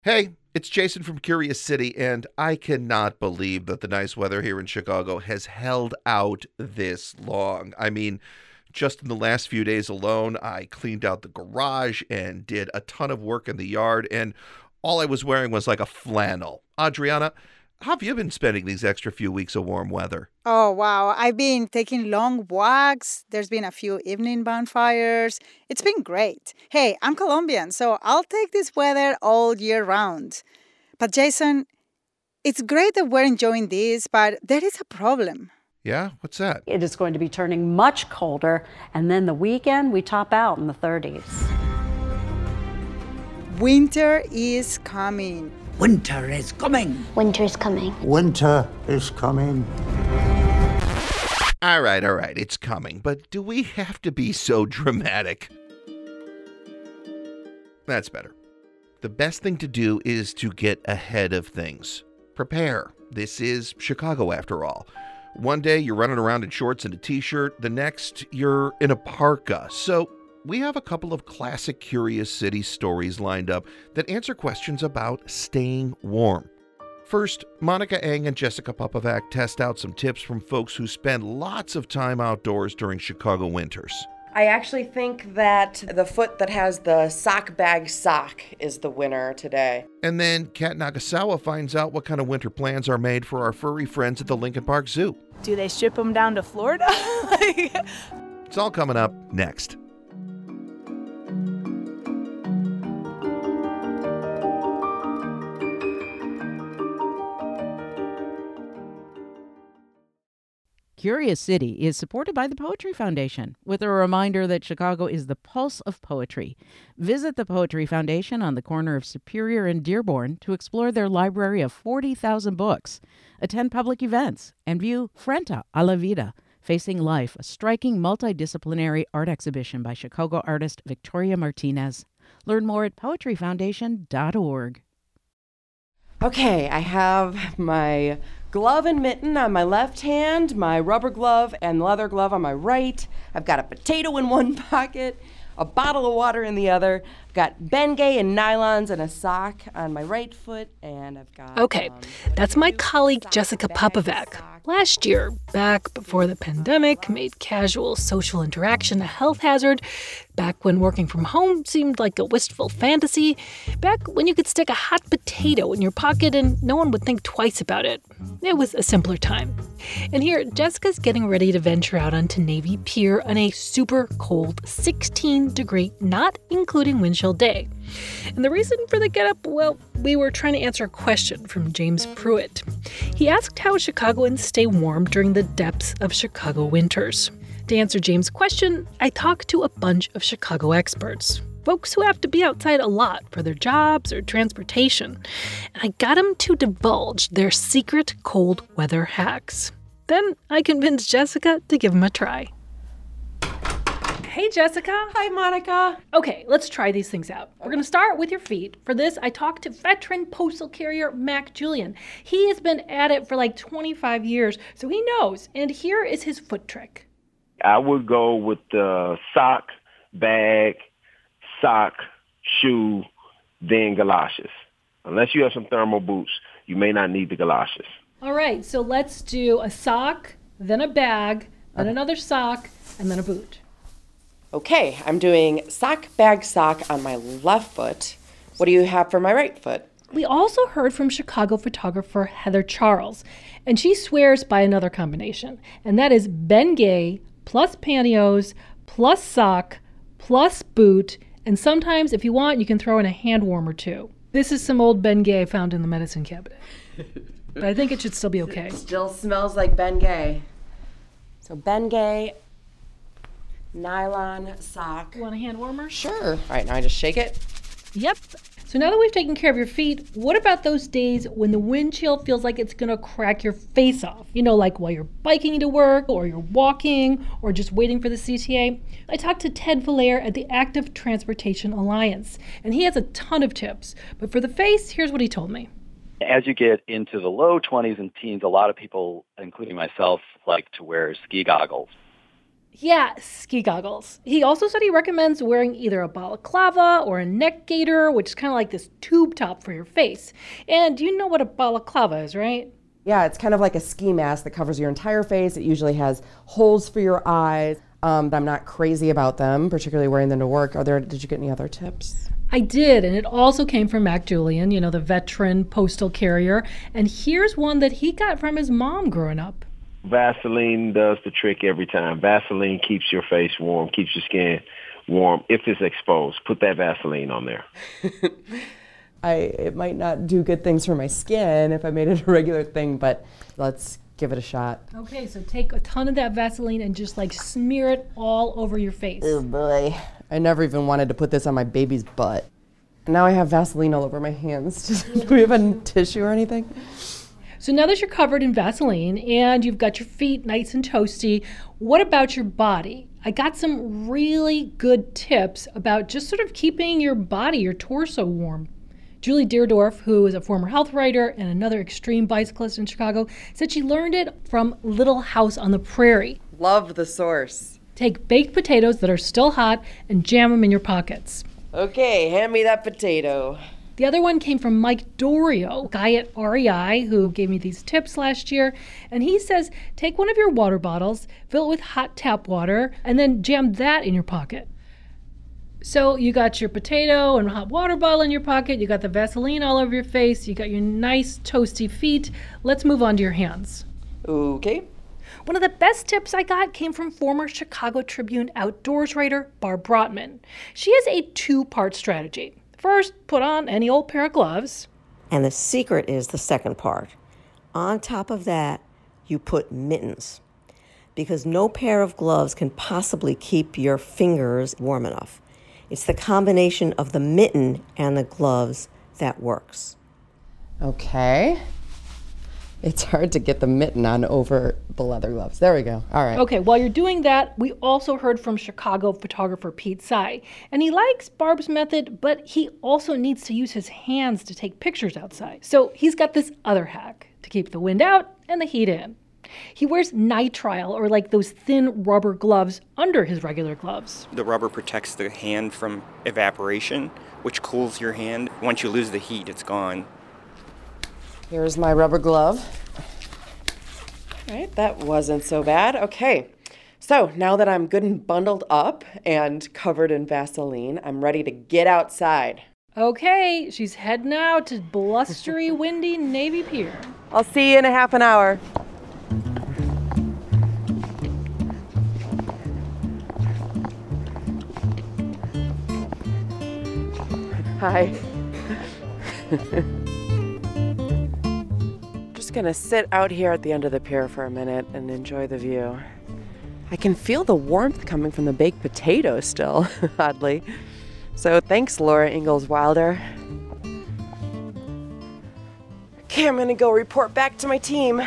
Hey, it's Jason from Curious City, and I cannot believe that the nice weather here in Chicago has held out this long. I mean, just in the last few days alone, I cleaned out the garage and did a ton of work in the yard, and all I was wearing was like a flannel. Adriana, how have you been spending these extra few weeks of warm weather? Oh, wow. I've been taking long walks. There's been a few evening bonfires. It's been great. Hey, I'm Colombian, so I'll take this weather all year round. But Jason, it's great that we're enjoying this, but there is a problem. Yeah? What's that? It is going to be turning much colder, and then the weekend we top out in the 30s. Winter is coming. Winter is coming. Winter is coming. Winter is coming. All right, it's coming, but do we have to be so dramatic? That's better. The best thing to do is to get ahead of things. Prepare. This is Chicago, after all. One day you're running around in shorts and a t-shirt, the next you're in a parka. So we have a couple of classic Curious City stories lined up that answer questions about staying warm. First, Monica Eng and Jessica Popovac test out some tips from folks who spend lots of time outdoors during Chicago winters. I actually think that the foot that has the sock bag sock is the winner today. And then Kat Nagasawa finds out what kind of winter plans are made for our furry friends at the Lincoln Park Zoo. Do they ship them down to Florida? It's all coming up next. Curious City is supported by the Poetry Foundation, with a reminder that Chicago is the pulse of poetry. Visit the Poetry Foundation on the corner of Superior and Dearborn to explore their library of 40,000 books, attend public events, and view Frente a la Vida, Facing Life, a striking multidisciplinary art exhibition by Chicago artist Victoria Martinez. Learn more at poetryfoundation.org. Okay, I have my glove and mitten on my left hand, my rubber glove and leather glove on my right. I've got a potato in one pocket, a bottle of water in the other. I've got Bengay and nylons and a sock on my right foot, and I've got... Okay, that's my colleague Jessica Popovac. Last year, back before the pandemic made casual social interaction a health hazard, back when working from home seemed like a wistful fantasy, back when you could stick a hot potato in your pocket and no one would think twice about it. It was a simpler time. And here, Jessica's getting ready to venture out onto Navy Pier on a super cold 16-degree, not including wind chill day. And the reason for the getup, well, we were trying to answer a question from James Pruitt. He asked how Chicagoans stay warm during the depths of Chicago winters. To answer James' question, I talked to a bunch of Chicago experts, folks who have to be outside a lot for their jobs or transportation. And I got them to divulge their secret cold weather hacks. Then I convinced Jessica to give them a try. Hey, Jessica. Hi, Monica. Okay, let's try these things out. We're going to start with your feet. For this, I talked to veteran postal carrier Mac Julian. He has been at it for like 25 years, so he knows. And here is his foot trick. I would go with the sock, bag, sock, shoe, then galoshes. Unless you have some thermal boots, you may not need the galoshes. All right, so let's do a sock, then a bag, then another sock, and then a boot. Okay, I'm doing sock, bag, sock on my left foot. What do you have for my right foot? We also heard from Chicago photographer Heather Charles, and she swears by another combination, and that is Bengay plus pantyhose plus sock plus boot, and sometimes, if you want, you can throw in a hand warmer too. This is some old Bengay found in the medicine cabinet, but I think it should still be okay. It still smells like Bengay. So Bengay, nylon sock. You want a hand warmer? Sure. All right, now I just shake it. Yep. So now that we've taken care of your feet, what about those days when the wind chill feels like it's going to crack your face off? You know, like while you're biking to work, or you're walking, or just waiting for the CTA. I talked to Ted Valaire at the Active Transportation Alliance, and he has a ton of tips. But for the face, here's what he told me. As you get into the low 20s and teens, a lot of people, including myself, like to wear ski goggles. Yeah, ski goggles. He also said he recommends wearing either a balaclava or a neck gaiter, which is kind of like this tube top for your face. And you know what a balaclava is, right? Yeah, it's kind of like a ski mask that covers your entire face. It usually has holes for your eyes. I'm not crazy about them, particularly wearing them to work. Did you get any other tips? I did, and it also came from Mac Julian, the veteran postal carrier. And here's one that he got from his mom growing up. Vaseline does the trick every time. Vaseline keeps your face warm, keeps your skin warm. If it's exposed, put that Vaseline on there. It might not do good things for my skin if I made it a regular thing, but let's give it a shot. Okay, so take a ton of that Vaseline and just smear it all over your face. Oh boy. I never even wanted to put this on my baby's butt. Now I have Vaseline all over my hands. Do we have a tissue or anything? So now that you're covered in Vaseline and you've got your feet nice and toasty, what about your body? I got some really good tips about just sort of keeping your body, your torso warm. Julie Deerdorf, who is a former health writer and another extreme bicyclist in Chicago, said she learned it from Little House on the Prairie. Love the source. Take baked potatoes that are still hot and jam them in your pockets. Okay, hand me that potato. The other one came from Mike Dorio, a guy at REI who gave me these tips last year. And he says, take one of your water bottles, fill it with hot tap water, and then jam that in your pocket. So you got your potato and hot water bottle in your pocket, you got the Vaseline all over your face, you got your nice toasty feet. Let's move on to your hands. Okay. One of the best tips I got came from former Chicago Tribune outdoors writer Barb Brotman. She has a two-part strategy. First, put on any old pair of gloves. And the secret is the second part. On top of that, you put mittens, because no pair of gloves can possibly keep your fingers warm enough. It's the combination of the mitten and the gloves that works. Okay. It's hard to get the mitten on over the leather gloves. There we go. All right. Okay, while you're doing that, we also heard from Chicago photographer Pete Tsai. And he likes Barb's method, but he also needs to use his hands to take pictures outside. So he's got this other hack to keep the wind out and the heat in. He wears nitrile, or those thin rubber gloves under his regular gloves. The rubber protects the hand from evaporation, which cools your hand. Once you lose the heat, it's gone. Here's my rubber glove. All right, that wasn't so bad. Okay, so now that I'm good and bundled up and covered in Vaseline, I'm ready to get outside. Okay, she's heading out to blustery, windy Navy Pier. I'll see you in a half an hour. Hi. Just gonna sit out here at the end of the pier for a minute and enjoy the view. I can feel the warmth coming from the baked potato still, oddly. So thanks, Laura Ingalls Wilder. Okay, I'm gonna go report back to my team.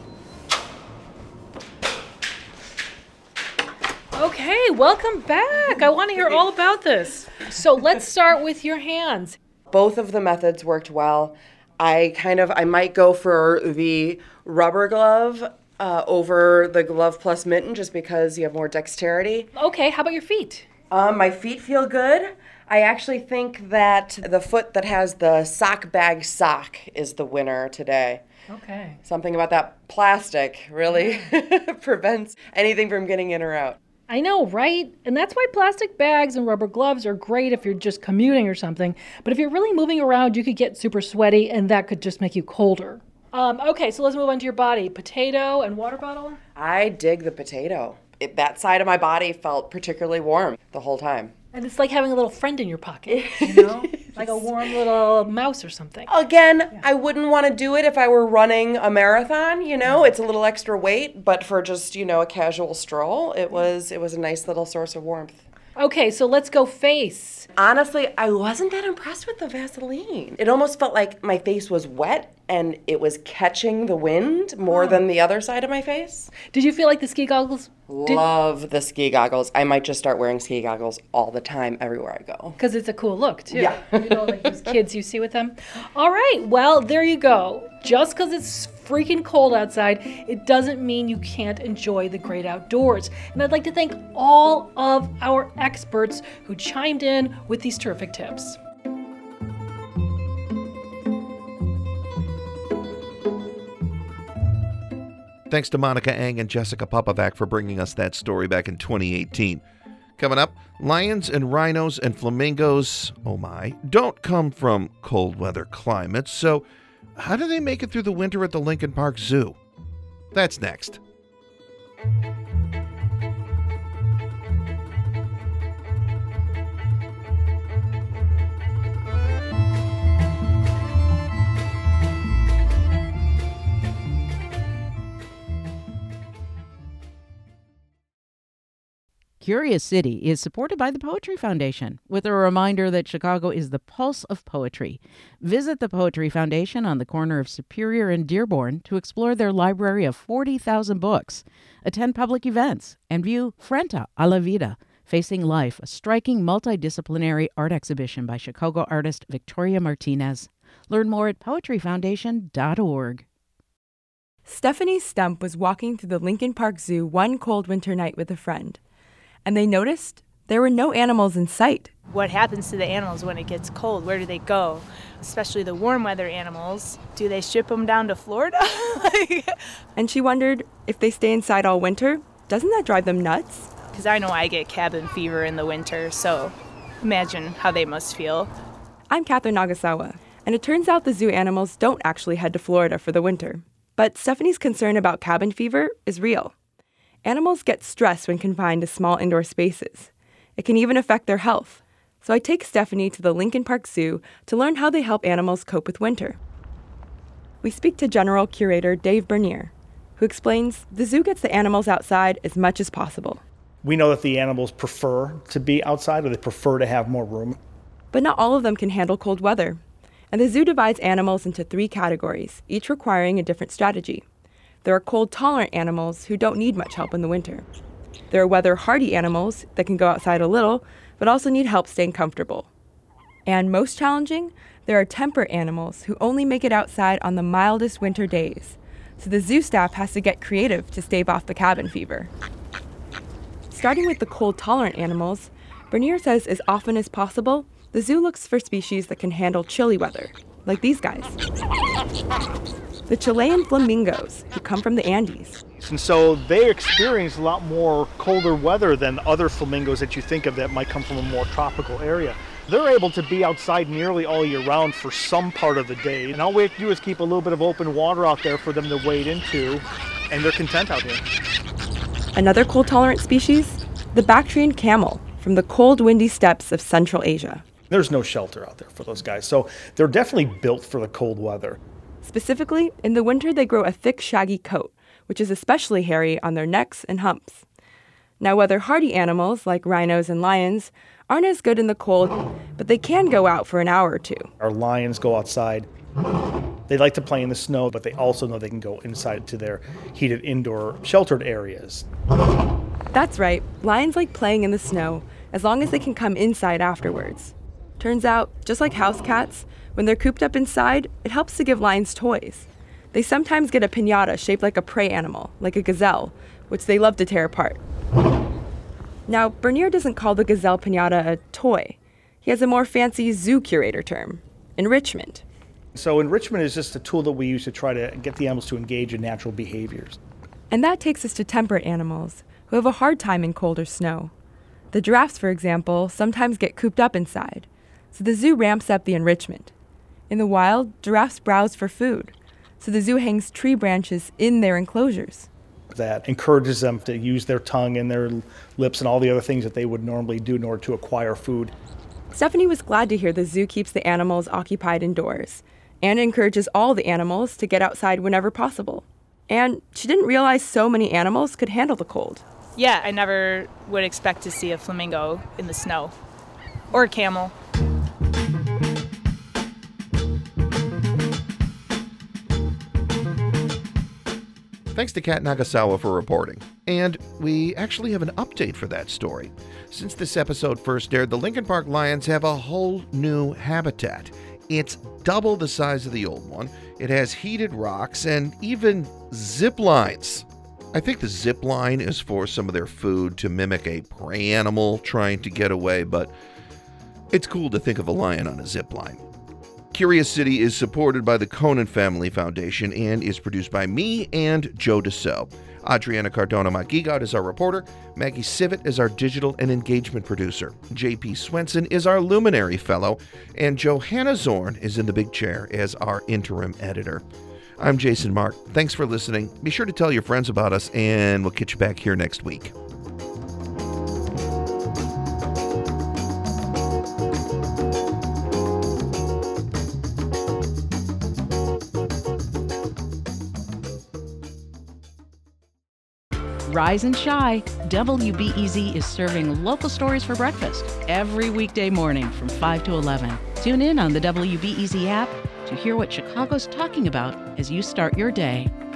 Okay, welcome back. I want to hear all about this. So let's start with your hands. Both of the methods worked well. I might go for the rubber glove over the glove plus mitten just because you have more dexterity. Okay, how about your feet? My feet feel good. I actually think that the foot that has the sock bag sock is the winner today. Okay. Something about that plastic really prevents anything from getting in or out. I know, right? And that's why plastic bags and rubber gloves are great if you're just commuting or something. But if you're really moving around, you could get super sweaty, and that could just make you colder. Okay, so let's move on to your body. Potato and water bottle? I dig the potato. That side of my body felt particularly warm the whole time. And it's like having a little friend in your pocket, you know? Like a warm little mouse or something. Again, yeah. I wouldn't want to do it if I were running a marathon, It's a little extra weight, but for just, a casual stroll, it was a nice little source of warmth. Okay, so let's go face. Honestly, I wasn't that impressed with the Vaseline. It almost felt like my face was wet and it was catching the wind more than the other side of my face. Did you feel like the ski goggles? Love the ski goggles. I might just start wearing ski goggles all the time, everywhere I go. Because it's a cool look, too. Yeah. Like those kids you see with them. All right, well, there you go. Just because it's freaking cold outside, it doesn't mean you can't enjoy the great outdoors. And I'd like to thank all of our experts who chimed in with these terrific tips. Thanks to Monica Ang and Jessica Popovac for bringing us that story back in 2018. Coming up, lions and rhinos and flamingos, oh my, don't come from cold weather climates, so how do they make it through the winter at the Lincoln Park Zoo? That's next. Curious City is supported by the Poetry Foundation, with a reminder that Chicago is the pulse of poetry. Visit the Poetry Foundation on the corner of Superior and Dearborn to explore their library of 40,000 books, attend public events, and view Frente a la Vida, Facing Life, a striking multidisciplinary art exhibition by Chicago artist Victoria Martinez. Learn more at poetryfoundation.org. Stephanie Stump was walking through the Lincoln Park Zoo one cold winter night with a friend, and they noticed there were no animals in sight. What happens to the animals when it gets cold? Where do they go? Especially the warm weather animals. Do they ship them down to Florida? And she wondered, if they stay inside all winter, doesn't that drive them nuts? Because I know I get cabin fever in the winter, so imagine how they must feel. I'm Catherine Nagasawa, and it turns out the zoo animals don't actually head to Florida for the winter. But Stephanie's concern about cabin fever is real. Animals get stressed when confined to small indoor spaces. It can even affect their health. So I take Stephanie to the Lincoln Park Zoo to learn how they help animals cope with winter. We speak to General Curator Dave Bernier, who explains the zoo gets the animals outside as much as possible. We know that the animals prefer to be outside, or they prefer to have more room. But not all of them can handle cold weather. And the zoo divides animals into 3 categories, each requiring a different strategy. There are cold-tolerant animals who don't need much help in the winter. There are weather-hardy animals that can go outside a little, but also need help staying comfortable. And most challenging, there are temperate animals who only make it outside on the mildest winter days. So the zoo staff has to get creative to stave off the cabin fever. Starting with the cold-tolerant animals, Bernier says as often as possible, the zoo looks for species that can handle chilly weather, like these guys. The Chilean flamingos, who come from the Andes. And so they experience a lot more colder weather than other flamingos that you think of that might come from a more tropical area. They're able to be outside nearly all year round for some part of the day, and all we have to do is keep a little bit of open water out there for them to wade into, and they're content out here. Another cold-tolerant species, the Bactrian camel, from the cold, windy steppes of Central Asia. There's no shelter out there for those guys, so they're definitely built for the cold weather. Specifically, in the winter they grow a thick, shaggy coat, which is especially hairy on their necks and humps. Now, weather-hardy animals, like rhinos and lions, aren't as good in the cold, but they can go out for an hour or two. Our lions go outside. They like to play in the snow, but they also know they can go inside to their heated indoor sheltered areas. That's right, lions like playing in the snow, as long as they can come inside afterwards. Turns out, just like house cats, when they're cooped up inside, it helps to give lions toys. They sometimes get a piñata shaped like a prey animal, like a gazelle, which they love to tear apart. Now, Bernier doesn't call the gazelle piñata a toy. He has a more fancy zoo curator term, enrichment. So enrichment is just a tool that we use to try to get the animals to engage in natural behaviors. And that takes us to temperate animals, who have a hard time in cold or snow. The giraffes, for example, sometimes get cooped up inside, so the zoo ramps up the enrichment. In the wild, giraffes browse for food, so the zoo hangs tree branches in their enclosures. That encourages them to use their tongue and their lips and all the other things that they would normally do in order to acquire food. Stephanie was glad to hear the zoo keeps the animals occupied indoors and encourages all the animals to get outside whenever possible. And she didn't realize so many animals could handle the cold. Yeah, I never would expect to see a flamingo in the snow. Or a camel. Thanks to Kat Nagasawa for reporting. And we actually have an update for that story. Since this episode first aired, the Lincoln Park Lions have a whole new habitat It's double the size of the old one. It has heated rocks and even zip lines. I think the zip line is for some of their food to mimic a prey animal trying to get away, but it's cool to think of a lion on a zip line. Curious City is supported by the Conan Family Foundation and is produced by me and Joe DeSoe. Adriana Cardona-Maguigot is our reporter. Maggie Sivit is our digital and engagement producer. J.P. Swenson is our Luminary Fellow. And Johanna Zorn is in the big chair as our interim editor. I'm Jason Mark. Thanks for listening. Be sure to tell your friends about us, and we'll catch you back here next week. Rise and shine. WBEZ is serving local stories for breakfast every weekday morning from 5 to 11. Tune in on the WBEZ app to hear what Chicago's talking about as you start your day.